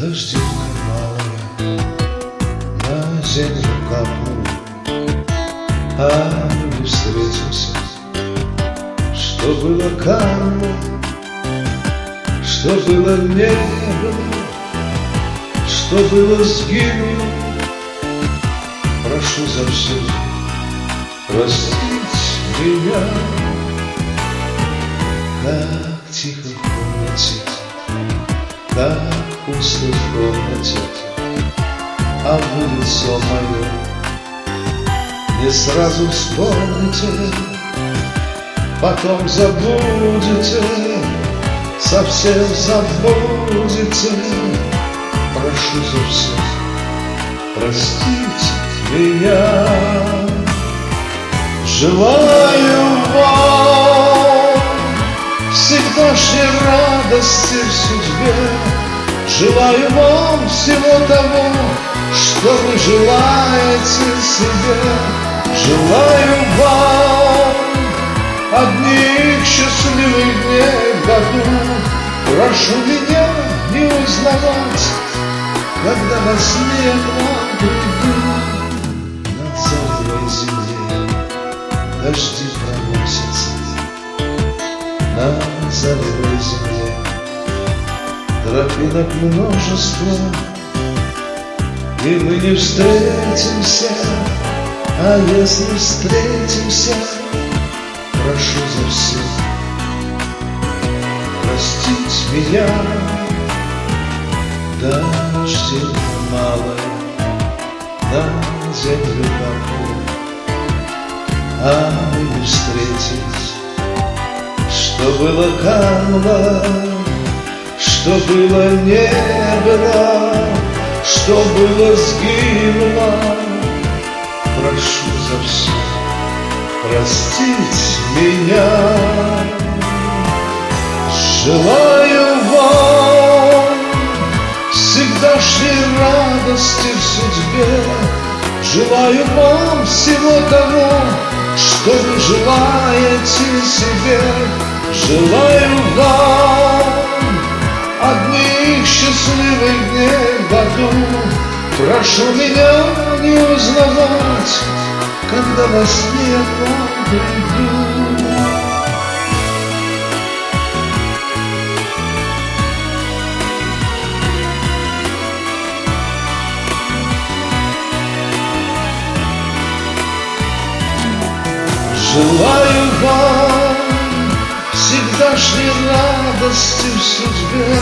Дождевка малая на землю капнула, а мы встретимся. Что было карма, что было не было, что было сгинуло. Прошу за все простить меня. Как тихо в комнате, как пусто в комнате, а вы лицо мое не сразу вспомните, потом забудете, совсем забудете. Прошу за все простить меня. Желаю вам всегдашней радости в судьбе, желаю вам всего того, что вы желаете себе. Желаю вам одних счастливых дней в году. Прошу меня не узнавать, когда во сне я к вам приду. На целой земле дожди проносятся, на залевой земле тропинок множество, и мы не встретимся. А если встретимся, прошу за все простить меня. Дождевка малая на землю капнула, а мы не встретились. Что было кануло, что было не было, что было сгинуло. Прошу за все простить меня. Желаю вам всегдашней радости в судьбе, желаю вам всего того, что вы желаете себе. Желаю вам одних счастливых дней в году. Прошу меня не узнавать, когда во сне я к вам приду. Желаю вам всегдашней радости в судьбе,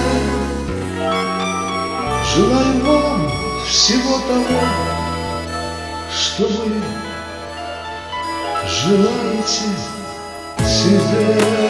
желаю вам всего того, что вы желаете себе.